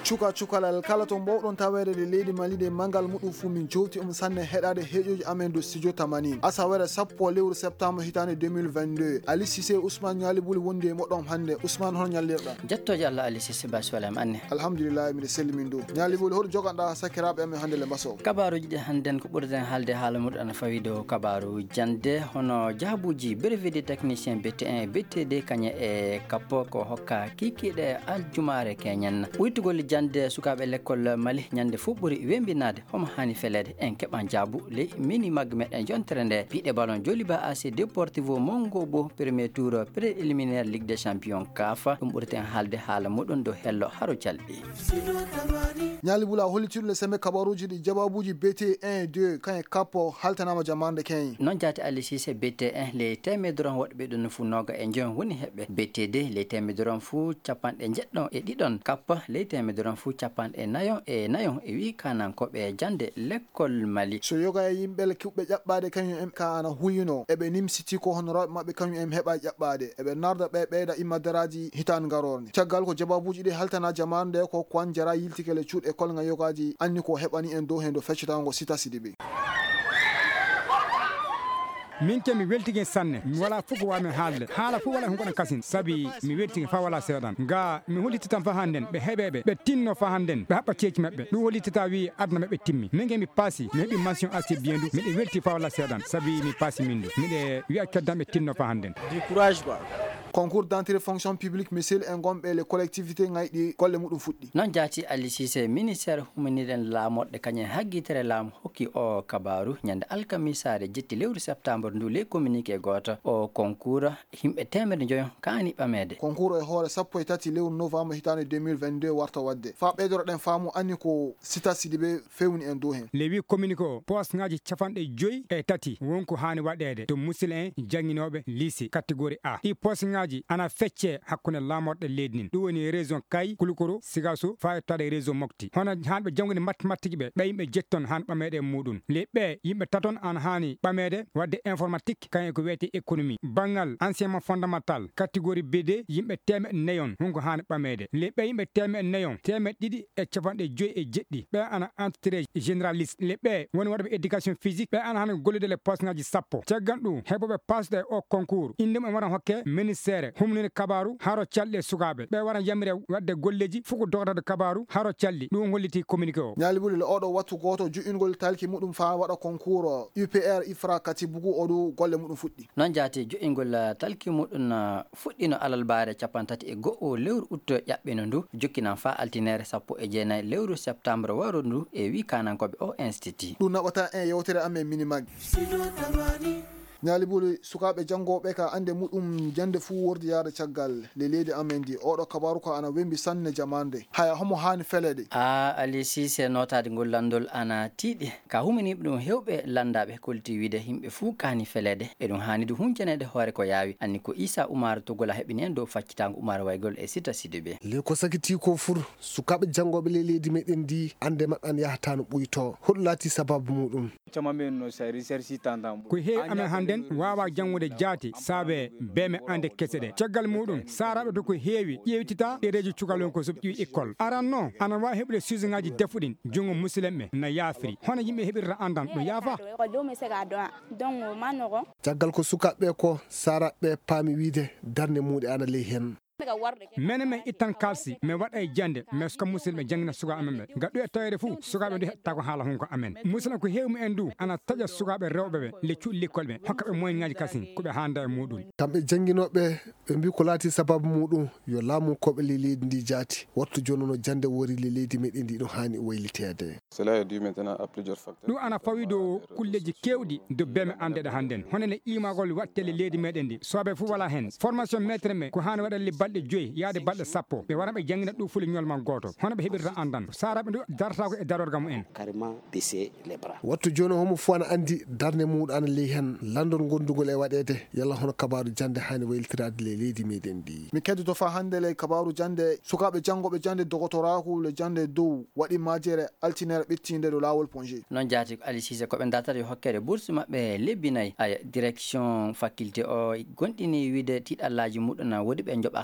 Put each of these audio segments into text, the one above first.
cukalal kala to mbowɗon tawede de leydi Mali de mangal muɗum fu min jowti sanne heɗade heƴoji amen do studio tamani asawere sappo lewru septembre hitande 2022 Ali Cissé Ousmane Ñalibuli wonde e moɗon hande. Ousmane hono ñallirɗa? jettoje Allah Ali Cissé basolam anne alhamdulillah miɗe sellimin dow. Ñalibuli hoto joganɗa sakiraɓe amen hande le mbaso kabaruji ɗi hannden ko ɓurden haalde haala muɗum ana fawi dow kabaru jande hono jaabuji brevet de technicien BT1 BTD kañe e kappo ko hokka kikiɗe aljumare keñen ɓuytugol jande sukaɓe l'école Mali ñande fu ɓuuri wembinade homo hani felede en keɓan jaabu ley mini magge meɗen jontere nde piiɗe ballon Joliba AC Deportivo Mongo Bo premier tour préliminaire Ligue des champions kafa ɗum ɓurten haalde haala muɗum dow hello haro calɗi. Ñalibuli a hollitire seme kabaruji ɗi jababuji BT1 2 kañe kappo haltanama jamande keñ non jaati Ali Cissé BT1 ley temedron woɗɓe ɗum fu noga e jon woni heɓɓe BT2 ley temedron fu capanɗe jeɗɗon e ɗiɗon kappa ley temedron fu capanɗe nayon e wi kanankoɓe jande l'école Mali so yoga e yimɓele kuɓɓe ƴaɓɓade kañum en ka ana huyino eɓe nimsiti ko honoraɓe mabɓe kañum en heɓa ƴaɓɓade eɓe narda ɓe ɓeyda immadaraji hitande garorde caggal ko jababuji ɗi haltana jamande ko kwan jara yiltikele cuuɗ école nga yogaji anni ko heɓani en dow hen do feccitago Sita Sidibé. min ke mi weltigi sanne mi wala fof ko wami haalde haala fof wala ko goɗon kasin saabi mi weltigi fa wala seeɗan ga mi hollittatan fa hannden ɓe heeɓeɓe ɓe tinno fa hannden ɓe haɓɓa ceeci maɓɓe ɗum hollittata wi aduna maɓɓe timmi min ke mi paasi mi heeɓi mention assez bien du miɗe welti fa wala seeɗan saabi mi paasi min du miɗe wiya keddanɓe tinno fa hannden du courage ba concours d'entrée fonction publique misil en gomɓe les collectivités ngayɗi golle muɗum fuɗɗi non jaati Ali Cissé ministére humaniren laamoɗɗe kañen haggitere laamu hokki o kabaru ñande alkamisare jetti lewru septembre ndu ley communiqué goto o concours himɓe temedde joyon kaani ɓamede concours e hoore sappo e tati lewru novembre hitande 2022 warta wadde fa ɓeydoroɗen faamu anni ko Sita Sidibé fewni en dow hen le wi communiqué o poste ngaji capanɗe joyyi e tati wonko hani waɗede to musidɗo en jangguinoɓe lycée catégorie A ɗi poste ngaji ana fecce hakkunde laamorɗe leydi nin ɗum woni région Kay Kulukoro Sigasso fa tade région Mopti hono hanɓe janggude mathématique ɓe yimɓe jetton han ɓamede e muɗum le ɓe yimɓe taton an hani ɓamede wadde informatique kañum ko wiyete économie banggal enseignement fondamental catégorie BD yimɓe temeɗe nayon honko hani ɓamede le ɓe yimɓe temeɗe nayon temeɗe ɗiɗi e capanɗe joyyi e jeɗɗi ɓe ana entré généraliste le ɓe woni waɗaɓe éducation physique ɓe ana hani gollude le poste ngaji sappo caggal ɗum heɓoɓe pasde o concours indema waɗan hokke ministére humnide kabaru haro calɗi e sukaɓe ɓe waɗa yamire wadde golleji foko dogotade kabaru haro calɗi ɗum holliti communiqué o Ñalibuli le oɗo wattu goto joƴƴingol talki muɗum fa waɗa concours UPR IFRA kati bugu oɗo golle muɗum fuɗɗi non jaati joƴƴingol talki muɗum fuɗɗino alalbare capantati e go'o lewru août ƴaɓɓino ndu jokkinan fa altinere sappo e jeenayyi lewru septembre waru ndu e wi kanankoɓe o institut ɗum naɓata en yewtere amen minimag Ñalibuli sukaɓe jangoɓe ka ande muɗum jande fu wordi yaade caggal le leydi amen di oɗo kabaru ko ana wembi sanne jamande haya homo hani felede Ali Cissé notade ngol landol ana tiiɗi ka humaniɓe ɗum hewɓe landaɓe kolti wiide yimɓe fuu kani felede e ɗum hanide huncanede hoore ko yaawi anni ko Issa Oumar Togola heɓini en dow faccitango Oumar Waygol e Sita Sidibé le ko sakiti ko fur sukaɓe jangoɓe le leydi meɗen di ande maɓɓe an yahata no ɓuyto hoɗum laati sababu muɗum ko heewi amen hannden wawa jangude jaati saabe beme ande kese ɗe caggal muɗum saraɓe to ko heewi ƴewtita ɗereji cukalon ko soɓe ƴiwi école aran noon ana wawi heɓude sujet ngaji defuɗin jungo musidɓe ɓe na yaafiri hono yimɓe heɓirta andan ɗum yaafa caggal ko sukaɓeɓe ko saraɓeɓe paami wiide darde muɗe ana ley hen mene men ittan kalsi mi waɗa e jande mais ko musidɓe jangina sukaɓe amen ɓe gaddu e tawede fou sukaɓe ndu hettata ko haala hunko amen musidɗo ko hewmi en du ana taƴa sukaɓe rewɓe ɓe le cuuɗi l'école ɓe hokkaɓe moyen ngaji kasin koɓe handa e muɗum kamɓe jangguinoɓe ɓe mbi ko laati sababu muɗum yo laamu koɓe le leydi ndi jaati wattu joni no jande wori le leydi meɗen ndi ɗum hani waylitede ɗum ana fawi dow kulleji kewɗi do beme andeɗe hannden honene imagol watte le leydi meɗen ndi soɓe fou wala hen formation maître me ko hani waɗa balɗe joyyi yaade balɗe sappo ɓe wara ɓe jangguina ɗum fuli ñolmal goto hono ɓe heɓirta andan saraɓe ndu darata ko e darorga mumen wattu joni homo fo ana andi darde muɗum ana ley hen landol gondugol e waɗede yalla hono kabaru jande hani waylitirade le leydi meɗen ndi mi keddoto fa hande le kabaru jande sukaɓe jangoɓe jande dogotoraku le jande dow waɗi majere altinere ɓettinde ɗo lawol pongé non jaati Ali Cissé koɓe dartata yo hokkede bourse mabɓe lebbi nayyi aya direction faculté o gonɗini wiide tiɗallaji muɗum woodi ɓe joɓaka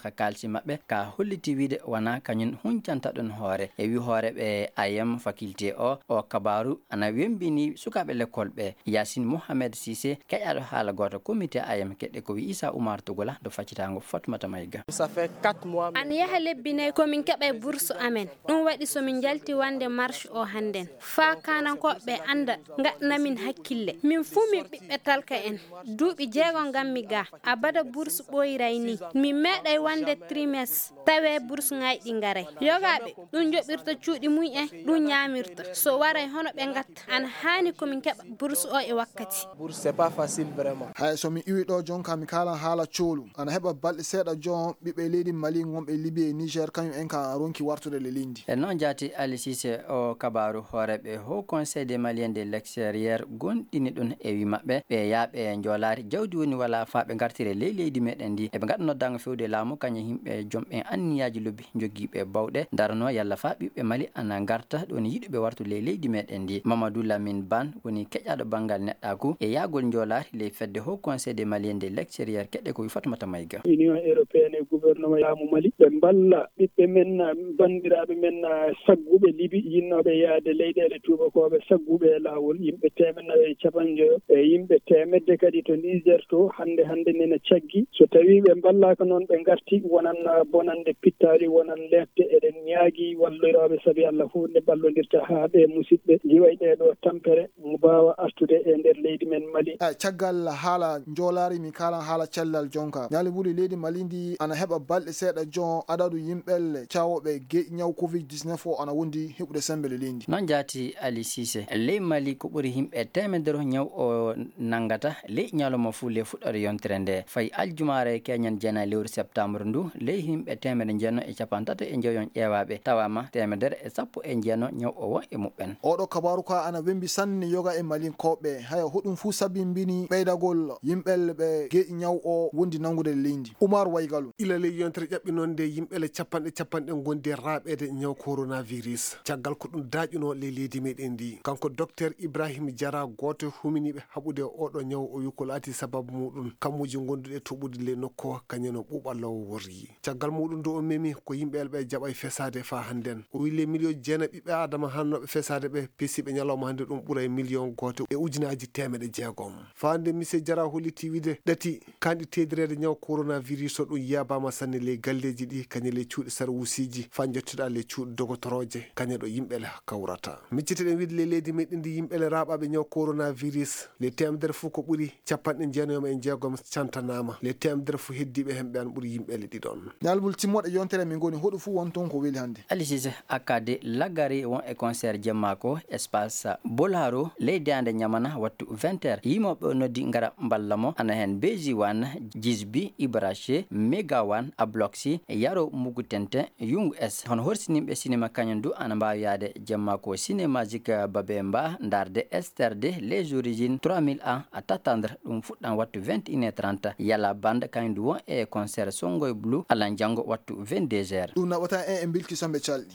ka kalsi mabbe ka holliti wide wana kanyun huncanta don hoore e wi hoore be ayam faculté o kabaru ana wembini sukabe l'école be Yasin Mohamed Cissé kayado hala goto comité ayam kedde ko wi Isa Oumar Togola do faccitango Fatmata Mayga. Ça fait 4 mois an yaha lebbine ko min kebe bourse amen dum wadi so min jalti wande marche o handen fa kanan ko be anda ngadna min hakkille min fu min bibbe talka en duubi jeego ngammi ga abada bourse boyrayni mi meday wande trimestre tawe bourse ngaydi ngare yogabe dum jobirta cuudi muy en dum nyamirta so waray hono be ngatta an hani ko min keba bourse o e wakkati bourse c'est pas facile vraiment hay so mi iwi do jonka mi kala hala cholu ana heba balde seeda jon bibbe leydi Mali ngombe Libye Niger kanyum en ka ronki wartude le lindi e non jati Ali Cissé o kabaru horebe ho conseil des maliens de l'extérieur gondini don e wi mabbe be yaabe njolari jawdi woni wala faabe gartire leydi meden di e be gadno danga fewde laamu kany himbe jombe anniyaaji lobbi jogiibe bawde darno yalla faabibe Mali ana garta don yidube wartu leydi meden di Mamadou Lamine Ban woni kejado bangal neddaku e yaagol njolari le fedde ho conseil des maliens de l'extérieur kedde ko wi Fatmata Mayga. Union européenne e gouvernement yaamu Mali be balla bibbe men bandirabe men saggube libi yinnobe yaade leydeele tubakobe saggube laawol yimbe temenawe capanjo e yimbe temedde kadi to Niger to hande nena caggi so tawi be ballaka non be garti wonan bonande pittari wonan lette eden nyaagi wallirobe sabi Allah hunde ballondirta ha be musibbe jiwayde do tampere mubawa astude e der leydi men Mali caggal hala njolari mi kala hala cellal jonka nyali buli leydi Mali ndi ana heba balde seeda jon adadu yimbelle cawobe nyaw covid-19 o ana wondi hebude sembele lindi non jati Ali Cissé le Mali ko buri himbe temedero nyaw o nangata le nyaloma fulle fudore yontrende fay aljumare kenyan jana lewru septembre ndu le himbe temede jenno e capantata e jeyon ƴewabe tawama temedere e sappo e jenno nyaw o won e mubben odo kabaru ka ana wembi sanni yoga e Mali kobe haya hudum fu sabimbini beydagol yimbelle be nyaw o wondi nangude lindi Oumar Waygalu ila le yontere jabbi non de yimbele capanɗe gonde raɓede nyaw coronavirus caggal ko dum daƴuno le leydi meden di kanko docteur Ibrahim Diara goto huminibe habude odo nyaw o yukolati sababu mudum kamuji gondude tobude le nokko kanyeno buballo worri caggal mudum do o memi ko yimbelbe jabay fesade fa handen o wile million jena bibbe adama hannobe fesade be pesibe nyaloma hande dum buray million goto e ujinaji temede jeegom faande monsieur Diara holiti wide dati kandi tedrede nyaw coronavirus o dum yabama sanne le galleji di kanyele cuudi sarwusiji fanjottuda le cuudi dogotoroje kanyedo yimbele kawrata micciteden widle leydi medin di yimbele rababe nyaw coronavirus le temdere fu ko buri capanɗe jeenom en jeegom cantanama le temdere fu heddibe hembe an buri yimbele didon nalbul timode yontere min goni hodu fu wonton ko weli hande Ali Cissé akade lagari won e concert jemmako espace Bolaro leydi ande nyamana wattu 20h yimobe noddi ngara ballamo ana hen beji wan Jisbi Ibrache Megawan Abloxi Yaro Mugutente Yung S hon horsinimbe cinéma kanyandu ana mbawiade jemmako cinémagique Babemba ndarde Esterde les origines 3000 ans à t'attendre dum fuddan wattu 21h30 yalla bande kanyandu won e concert Songoy Blue ala jango wattu 22h dum nabata en bilki sombe caldi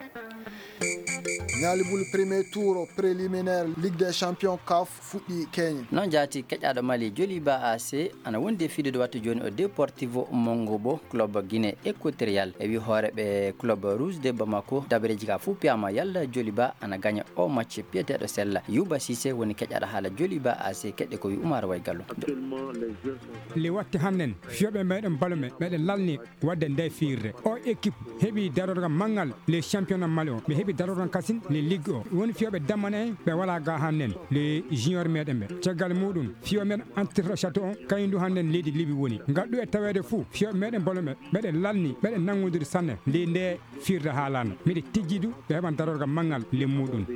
Nyalibul premier tour préliminaire Ligue des Champions CAF fuddi Kenya non jati kejado Mali Joliba AC ana wonde fiide do wattu joni o Deportivo Mongobo club Guinée Équatoriale e wi horebe club Rouge de Bamako dabreji ka fu piama yalla Joliba ana gagna o match pietedo sella Yuba Cissé woni kejado hala Joliba AC kedde ko wi Oumar Waygallo le watti hannen fiobe meden balume meden lalni wadde ndey fiirde o équipe hebi darorga mangal les championnat Mali o be hebi darorga kasin le ligue o woni fiobe damane be wala ga hannen le junior meden be tagal mudum fio men entre château on kayindu hannen leydi libi woni gaddu e tawede fu fio meden balume meden lalni meden nangodir sanne le nde fiirde haalana mede tijjidu be heban darorga mangal le mudum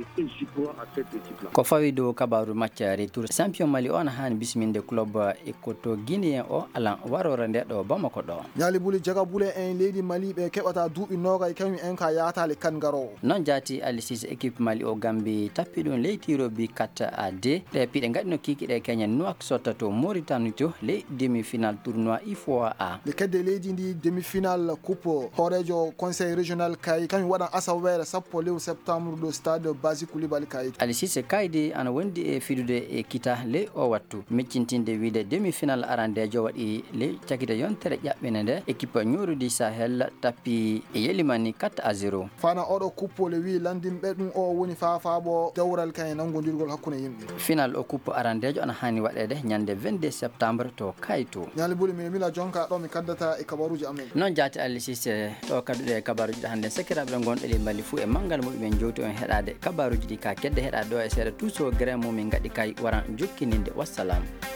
ko fawi do kabaru match retour champion Mali on han bisminde club Ekoto Guinée o alan warore nde do Bamako do Nyalibul jagabule en leydi Mali be kebata duubi noga e kami en ka yaata le kan garo non jati alisis équipe Mali o Gambie tappi ɗum ley tirobi 4-2 ɗe piɗe gaɗino kikiɗe Kenya Nouakchott to Mauritanie to ley demi-finale tournoi IFOA le kedde leydi ndi demi-finale coupe horejo conseil régional kay kañum waɗan asawere sappo lewru septembre ɗo stade Basi Coulibaly kay alisis kaydi ana wondi e fidude e kita ley o wattu meccintinde wiide demi-finale arandejo waɗi ley cakita yontere ƴaɓɓine nde équipe ñorudi Sahel tappi e yelimani 4-0 fana oɗo coupe le wi landimɓe ɗum o woni fafaabo dewral kay nangodirgol hakkude yimɓe final o coupe arandejo ana hani waɗede ñande 22 septembre to Kayto ñali ɓuri min mila jonka ɗo mi kaddata e kabaruji amen noon jaati alisis ɗo kadduɗe e kabaruji ɗe hannde sakiraɓe gonɗe Mali fuu e manggal muɗumen jowti on heɗade kabaruji ɗi ka kedde heɗade ɗo e seeɗa tuso gré mumin gaɗi kay waran jokkininde wassalam.